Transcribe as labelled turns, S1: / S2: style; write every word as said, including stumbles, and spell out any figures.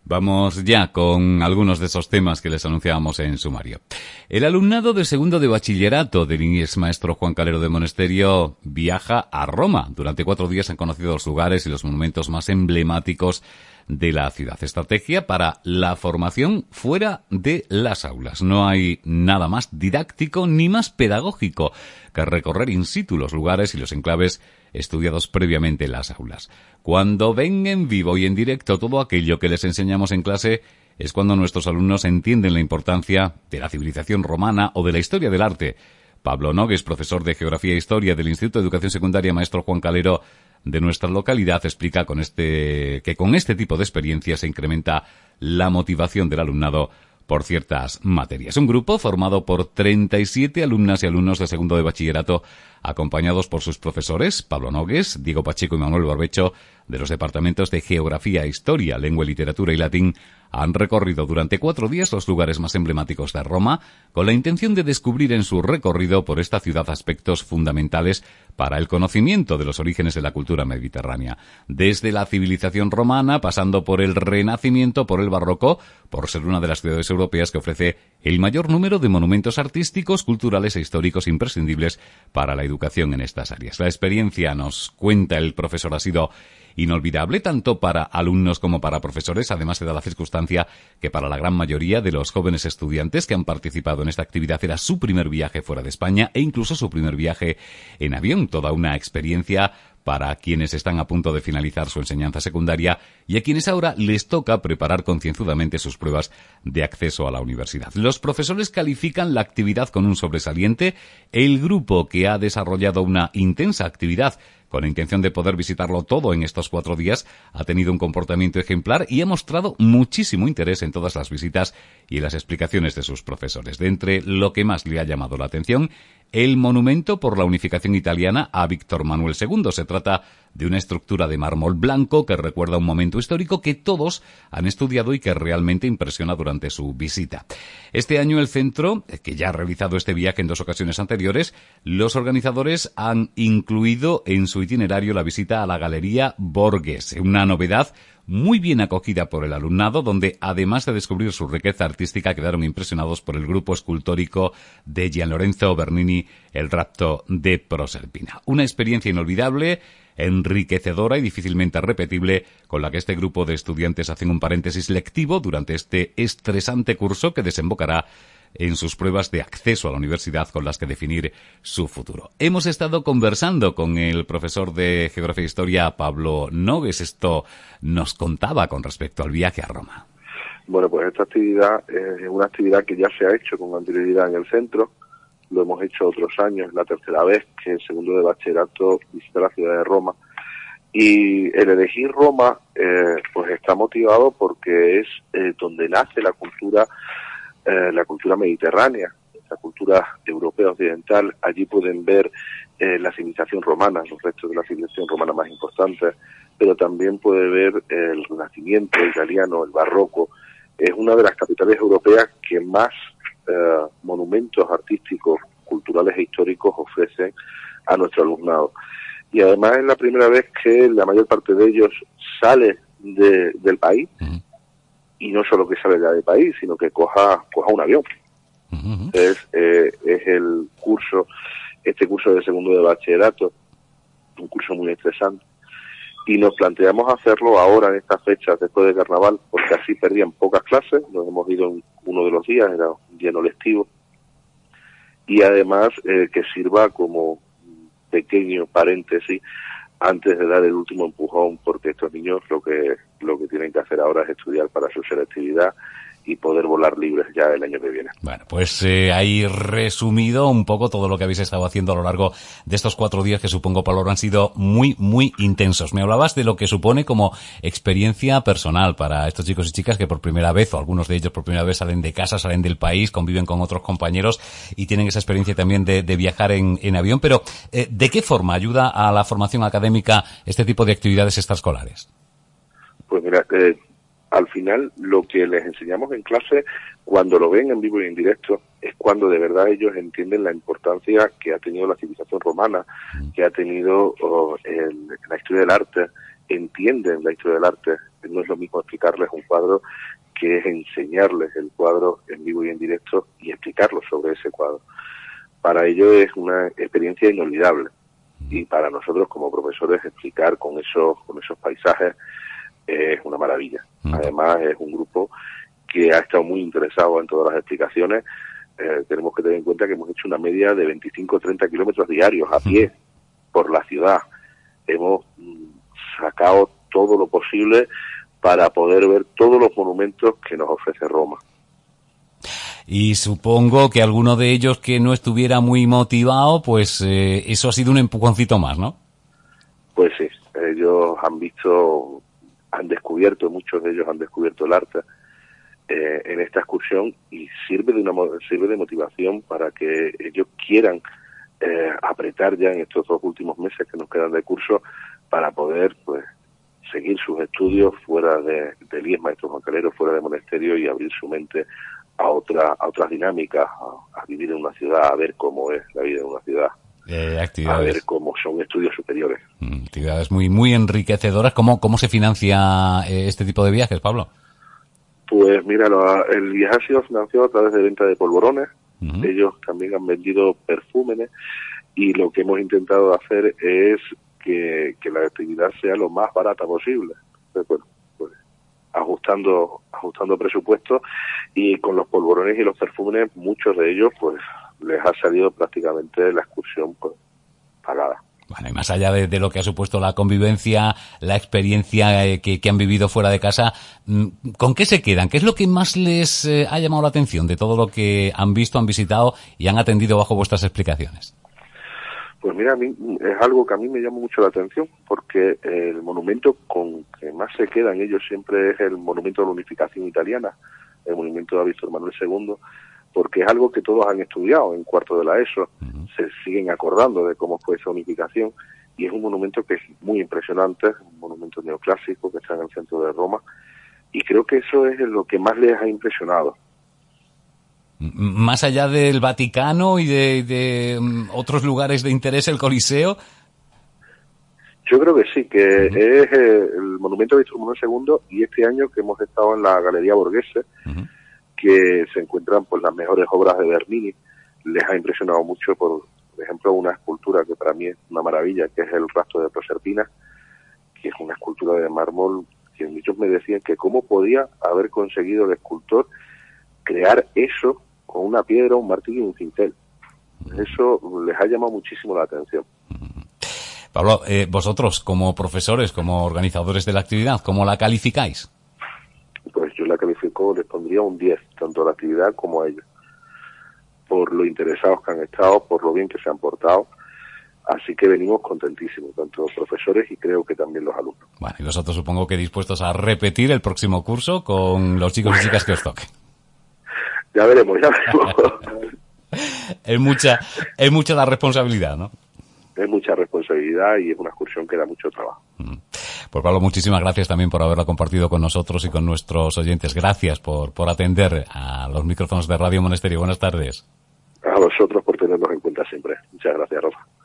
S1: Vamos ya con algunos de esos temas que les anunciábamos en sumario. El alumnado de segundo de bachillerato del I E S Maestro Juan Calero de Monesterio viaja a Roma. Durante cuatro días han conocido los lugares y los monumentos más emblemáticos de la ciudad. Estrategia para la formación fuera de las aulas. No hay nada más didáctico ni más pedagógico que recorrer in situ los lugares y los enclaves estudiados previamente en las aulas. Cuando ven en vivo y en directo todo aquello que les enseñamos en clase, es cuando nuestros alumnos entienden la importancia de la civilización romana o de la historia del arte. Pablo Nogues, profesor de Geografía e Historia del Instituto de Educación Secundaria Maestro Juan Calero de nuestra localidad, explica con este, que con este tipo de experiencias se incrementa la motivación del alumnado por ciertas materias. Un grupo formado por treinta y siete alumnas y alumnos de segundo de bachillerato, acompañados por sus profesores, Pablo Nogues, Diego Pacheco y Manuel Barbecho, de los departamentos de Geografía e Historia, Lengua, Literatura y Latín, han recorrido durante cuatro días los lugares más emblemáticos de Roma, con la intención de descubrir en su recorrido por esta ciudad aspectos fundamentales para el conocimiento de los orígenes de la cultura mediterránea. Desde la civilización romana, pasando por el Renacimiento, por el Barroco, por ser una de las ciudades europeas que ofrece el mayor número de monumentos artísticos, culturales e históricos imprescindibles para la educación en estas áreas. La experiencia, nos cuenta el profesor, ha sido inolvidable tanto para alumnos como para profesores. Además, se da la circunstancia que para la gran mayoría de los jóvenes estudiantes que han participado en esta actividad era su primer viaje fuera de España e incluso su primer viaje en avión. Toda una experiencia para quienes están a punto de finalizar su enseñanza secundaria y a quienes ahora les toca preparar concienzudamente sus pruebas de acceso a la universidad. Los profesores califican la actividad con un sobresaliente. El grupo, que ha desarrollado una intensa actividad con la intención de poder visitarlo todo en estos cuatro días, ha tenido un comportamiento ejemplar y ha mostrado muchísimo interés en todas las visitas y en las explicaciones de sus profesores. De entre lo que más le ha llamado la atención, el monumento por la unificación italiana a Víctor Manuel segundo. Se trata de una estructura de mármol blanco que recuerda un momento histórico que todos han estudiado y que realmente impresiona durante su visita. Este año el centro, que ya ha realizado este viaje en dos ocasiones anteriores, los organizadores han incluido en su itinerario la visita a la Galería Borghese, una novedad muy bien acogida por el alumnado, donde además de descubrir su riqueza artística quedaron impresionados por el grupo escultórico de Gianlorenzo Bernini, El rapto de Proserpina. Una experiencia inolvidable, enriquecedora y difícilmente repetible, con la que este grupo de estudiantes hacen un paréntesis lectivo durante este estresante curso que desembocará en sus pruebas de acceso a la universidad con las que definir su futuro. Hemos estado conversando con el profesor de Geografía e Historia, Pablo Nogues. Esto nos contaba con respecto al viaje a Roma.
S2: Bueno, pues esta actividad es una actividad que ya se ha hecho con anterioridad en el centro. Lo hemos hecho otros años, la tercera vez que el segundo de bachillerato visita la ciudad de Roma. Y el elegir Roma eh, pues está motivado porque es eh, donde nace la cultura Eh, la cultura mediterránea, la cultura europea occidental. Allí pueden ver eh, la civilización romana, los restos de la civilización romana más importantes, pero también puede ver eh, el Renacimiento italiano, el Barroco. Es una de las capitales europeas que más eh, monumentos artísticos, culturales e históricos ofrecen a nuestro alumnado. Y además es la primera vez que la mayor parte de ellos sale de, del país. Uh-huh. Y no solo que sale ya del país, sino que coja coja un avión. Uh-huh. Es, eh, es el curso, este curso de segundo de bachillerato, un curso muy estresante. Y nos planteamos hacerlo ahora en estas fechas, después de Carnaval, porque así perdían pocas clases. Nos hemos ido en uno de los días, era un día no lectivo. Y además eh, que sirva como pequeño paréntesis antes de dar el último empujón, porque estos niños lo que lo que tienen que hacer ahora es estudiar para su selectividad y poder volar libres ya el año que viene.
S1: Bueno, pues eh, ahí resumido un poco todo lo que habéis estado haciendo a lo largo de estos cuatro días, que supongo, Pablo, han sido muy, muy intensos. Me hablabas de lo que supone como experiencia personal para estos chicos y chicas que por primera vez, o algunos de ellos por primera vez, salen de casa, salen del país, conviven con otros compañeros y tienen esa experiencia también de, de viajar en, en avión. Pero, eh, ¿de qué forma ayuda a la formación académica este tipo de actividades extraescolares?
S2: Pues mira, eh, al final lo que les enseñamos en clase, cuando lo ven en vivo y en directo, es cuando de verdad ellos entienden la importancia que ha tenido la civilización romana, que ha tenido oh, el, la historia del arte entienden la historia del arte. No es lo mismo explicarles un cuadro que es enseñarles el cuadro en vivo y en directo y explicarlo sobre ese cuadro. Para ellos es una experiencia inolvidable, y para nosotros como profesores explicar con esos con esos paisajes es una maravilla. Además es un grupo que ha estado muy interesado en todas las explicaciones. Eh, tenemos que tener en cuenta que hemos hecho una media de veinticinco a treinta kilómetros diarios a pie por la ciudad. Hemos mm, sacado todo lo posible para poder ver todos los monumentos que nos ofrece Roma.
S1: Y supongo que alguno de ellos que no estuviera muy motivado, pues eh, eso ha sido un empujoncito más, ¿no?
S2: Pues sí, ellos han visto, han descubierto, muchos de ellos han descubierto el arte eh, en esta excursión, y sirve de una sirve de motivación para que ellos quieran eh, apretar ya en estos dos últimos meses que nos quedan de curso para poder, pues, seguir sus estudios fuera de, del I E S Maestro Juan Calero, fuera de monasterio, y abrir su mente a otra a otras dinámicas, a, a vivir en una ciudad, a ver cómo es la vida en una ciudad,
S1: eh, actividades.
S2: a ver cómo son estudios superiores.
S1: Mm, actividades muy muy enriquecedoras. ¿Cómo, cómo se financia eh, este tipo de viajes, Pablo?
S2: Pues mira, lo, el viaje ha sido financiado a través de venta de polvorones. Uh-huh. Ellos también han vendido perfúmenes, y lo que hemos intentado hacer es que, que la actividad sea lo más barata posible. Entonces, bueno, pues, ajustando ajustando presupuestos, y con los polvorones y los perfúmenes, muchos de ellos pues les ha salido prácticamente la excursión pues pagada.
S1: Bueno, y más allá de, de lo que ha supuesto la convivencia, la experiencia eh, que, que han vivido fuera de casa, ¿con qué se quedan? ¿Qué es lo que más les eh, ha llamado la atención de todo lo que han visto, han visitado y han atendido bajo vuestras explicaciones?
S2: Pues mira, a mí es algo que a mí me llama mucho la atención, porque el monumento con que más se quedan ellos siempre es el monumento de la unificación italiana, el monumento de Víctor Manuel segundo, porque es algo que todos han estudiado en cuarto de la ESO, uh-huh. Se siguen acordando de cómo fue esa unificación, y es un monumento que es muy impresionante, un monumento neoclásico que está en el centro de Roma, y creo que eso es lo que más les ha impresionado.
S1: Más allá del Vaticano y de, de um, otros lugares de interés, el Coliseo.
S2: Yo creo que sí, que uh-huh. es eh, el monumento de Víctor Manuel segundo, y este año que hemos estado en la Galería Borghese, uh-huh. que se encuentran pues las mejores obras de Bernini, les ha impresionado mucho, por, por ejemplo, una escultura que para mí es una maravilla, que es el rastro de Proserpina, que es una escultura de mármol que muchos me decían que cómo podía haber conseguido el escultor crear eso con una piedra, un martillo y un cincel. Eso les ha llamado muchísimo la atención.
S1: Pablo, eh, vosotros como profesores, como organizadores de la actividad, ¿cómo la calificáis?
S2: Pues yo la califico, les pondría un diez, tanto a la actividad como a ellos, por lo interesados que han estado, por lo bien que se han portado. Así que venimos contentísimos, tanto los profesores y creo que también los alumnos.
S1: Bueno, y vosotros supongo que dispuestos a repetir el próximo curso con los chicos y chicas que os toque.
S2: Ya veremos, ya veremos.
S1: es mucha, es mucha la responsabilidad, ¿no?
S2: Es mucha responsabilidad y es una excursión que da mucho trabajo.
S1: Pues Pablo, muchísimas gracias también por haberla compartido con nosotros y con nuestros oyentes. Gracias por, por atender a los micrófonos de Radio Monasterio. Buenas tardes.
S2: A vosotros por tenernos en cuenta siempre. Muchas gracias, Rosa.